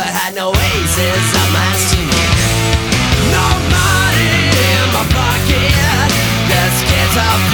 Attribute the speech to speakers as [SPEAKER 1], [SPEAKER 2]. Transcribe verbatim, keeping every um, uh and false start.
[SPEAKER 1] but had no aces up my sleeve. No money in my pocket, this kid's a